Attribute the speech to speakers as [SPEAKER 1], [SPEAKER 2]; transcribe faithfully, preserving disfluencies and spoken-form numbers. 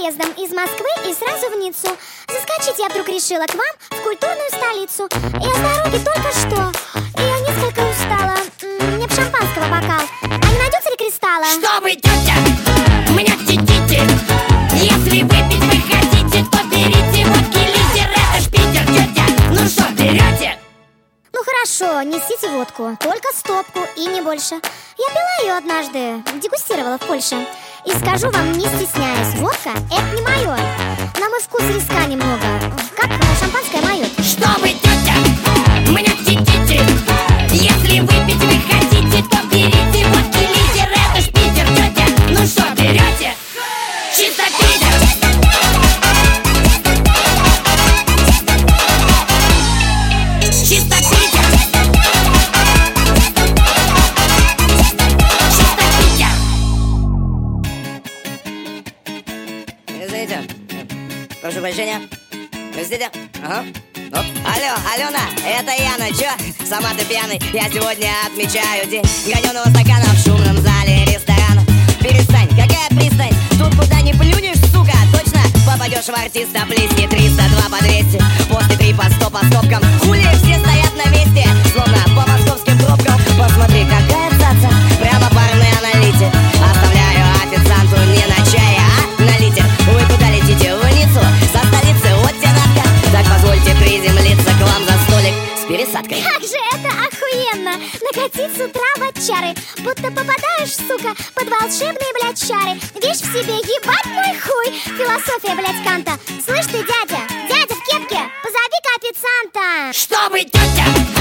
[SPEAKER 1] поездом из Москвы и сразу в Ниццу. Заскочить я вдруг решила к вам в культурную столицу. Я с дороги только что, и я несколько устала. Мне б шампанского бокал. А не найдется ли кристалла?
[SPEAKER 2] Что вы, тетя, меня хотите? Если выпить вы хотите, то берите водки литер. Это ж Питер, тетя. Ну что, берете?
[SPEAKER 1] Ну хорошо, несите водку, только стопку и не больше. Я пила ее однажды, дегустировала в Польше. И скажу вам, не стесняясь, водка — это не мое. На мой вкус риска немного, как шампанское мое.
[SPEAKER 2] Что вы, тетя, меня хотите? Если выпить вы хотите, то берите водки литер. Это ж Питер, тетя. Ну что, берете? Чисто Питер. Чисто Питер. Чисто Питер.
[SPEAKER 3] Извините, прошу прощения. Простите. Ага. Оп. Алло, Алена, это Яна. Чё? Сама ты пьяный. Я сегодня отмечаю день граненого стакана в шумном зале ресторана. Перестань, какая пристань? Тут куда не плюнешь, сука. Точно попадешь в артиста. Плесни триста два по двести. После три по сто по стопкам. Хули все стоят на месте, словно по московским пробкам. Посмотри, какая цаца. Прямо парный аналитик. Оставляю официанту не на чай, а на литер. Вы куда летите? В Ниццу? Со столицы Оттенатка. Так позвольте приземлиться к вам за столик с пересадкой.
[SPEAKER 1] Как же это охуенно! Накатить с утра в отчары, будто попадаешь, сука, под волшебные, блядь, чары. Вещь в себе, ебать мой хуй. Философия, блядь, Канта. Слышь ты, дядя, дядя в кепке, позови-ка официанта.
[SPEAKER 2] Что вы, тетя,